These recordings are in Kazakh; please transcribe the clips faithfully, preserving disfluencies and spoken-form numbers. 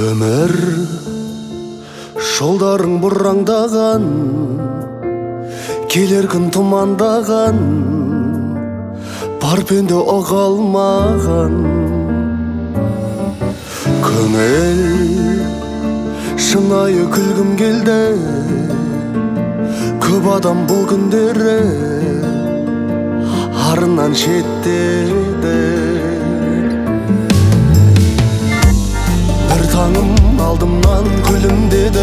Өмір жолдарың бұраңдаған, келер күн тұмандаған, бар пенде оға алмаған. Көңіл шынайы күлгім келді, көп адам бұл күндері арынан шеттеді. Бір таңым алдымнан күлімдеді,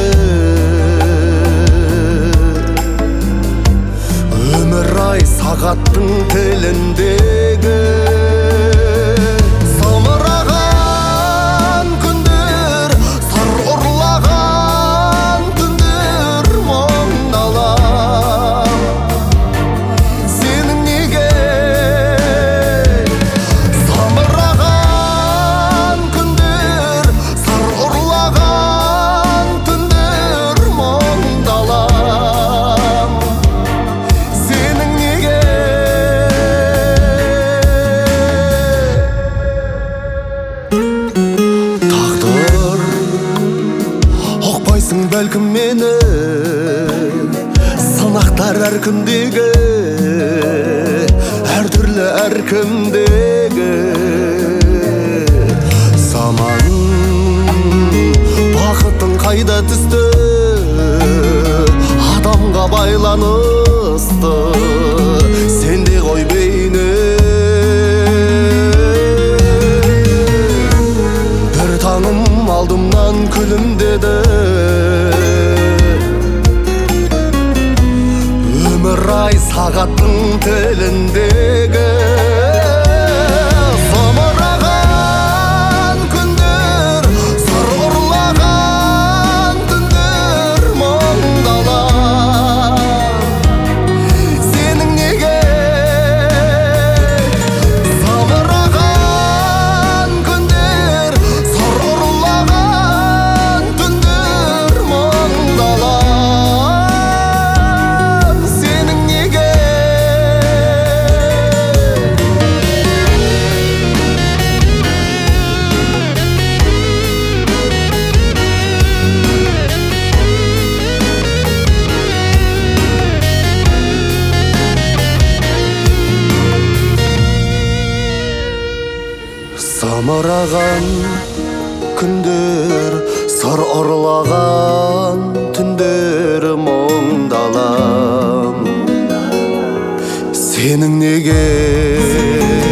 өмір ай сағаттың тіліндегі. Самыраған күндер, сар ұрлаған түндер мұңдалам. Сенің неге? Самыраған күндер, сар ұрлаған түндер мұңдалам. Сенің неге? Тағдыр ұқпайсың бәлкім мені, сынақтар әр күндегі, әр түрлі әр кімдегі. Заман бақытың қайда түсті, адамға байланысты, сенде ғой бейне. Бір таңым алдымнан күлімдеді, өмір ай сағаттың тіліндегі. Самыраған күндер, сыр ұрлаған түндер мұңдалам. Сенің неге? Самыраған күндер, сыр ұрлаған түндер мұңдалам. Сенің неге? Самыраған күндер, сыр ұрлаған түндер мұңдалам. Сенің неге?